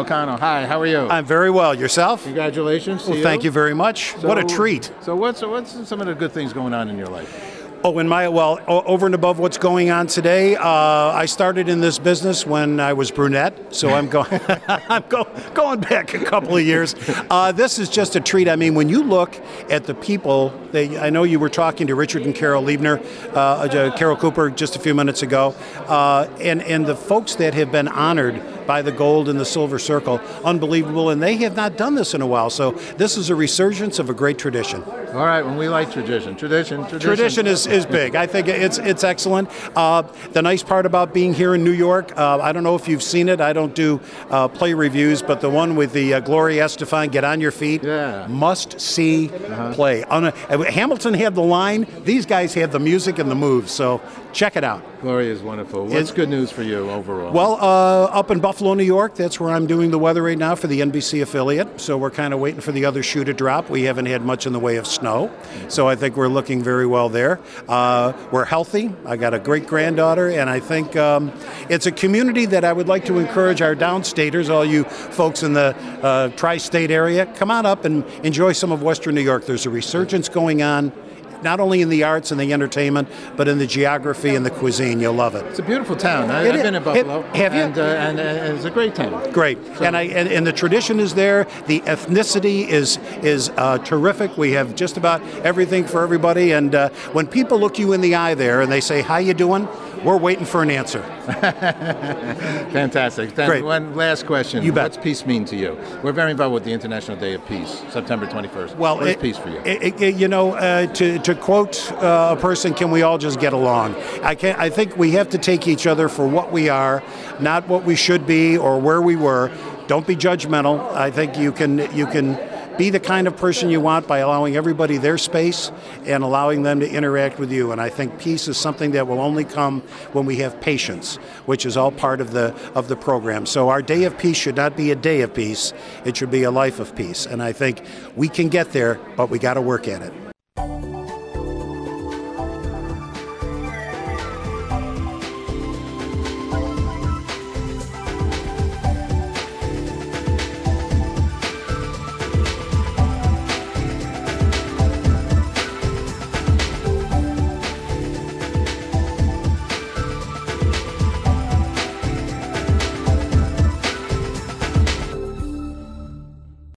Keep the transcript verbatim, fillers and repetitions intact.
O'Connell. Hi, how are you? I'm very well. Yourself? Congratulations to Well, you. thank you very much. So- What a treat. So what's what's some of the good things going on in your life? Oh, in my, well, o- over and above what's going on today, uh, I started in this business when I was brunette, so I'm going I'm go, going back a couple of years. Uh, this is just a treat. I mean, when you look at the people, they, I know you were talking to Richard and Carol Liebner, uh, uh, Carol Cooper just a few minutes ago, uh, and, and the folks that have been honored by the gold and the silver circle, unbelievable, and they have not done this in a while, so this is a resurgence of a great tradition. All right, when we like tradition. Tradition, tradition. Tradition is, is big. I think it's it's excellent. Uh, the nice part about being here in New York, uh, I don't know if you've seen it. I don't do uh, play reviews, but the one with the uh, Gloria Estefan, Get on Your Feet, Yeah. must see Uh-huh. play. On a, Hamilton had the line. These guys had the music and the moves. So check it out. Gloria is wonderful. What's It's- good news for you overall? Well, uh, up in Buffalo, New York, that's where I'm doing the weather right now for the N B C affiliate. So we're kind of waiting for the other shoe to drop. We haven't had much in the way of snow, so I think we're looking very well there. Uh, we're healthy. I got a great granddaughter, and I think um, it's a community that I would like to encourage our downstaters, all you folks in the uh, tri-state area, come on up and enjoy some of Western New York. There's a resurgence going on, not only in the arts and the entertainment, but in the geography and the cuisine. You'll love it. it's a beautiful town. I, It I've is. been in Buffalo. Have- have you? And, uh, and, uh, it's a great town. Great, and I and, and the tradition is there. The ethnicity is is uh, terrific. We have just about everything for everybody. And uh, when people look you in the eye there and they say, "How you doing?" We're waiting for an answer. Fantastic. Then Great. one last question. You bet. What's peace mean to you? We're very involved with the International Day of Peace, September twenty-first. Well, what is it- peace for you? it- it- you know, uh, to to quote uh, a person, "Can we all just get along?" I can I think we have to take each other for what we are, not what we should be or where we were. Don't be judgmental. I think you can you can be the kind of person you want by allowing everybody their space and allowing them to interact with you. And I think peace is something that will only come when we have patience, which is all part of the of the program. So our Day of Peace should not be a day of peace. It should be a life of peace. And I think we can get there, but we got to work at it.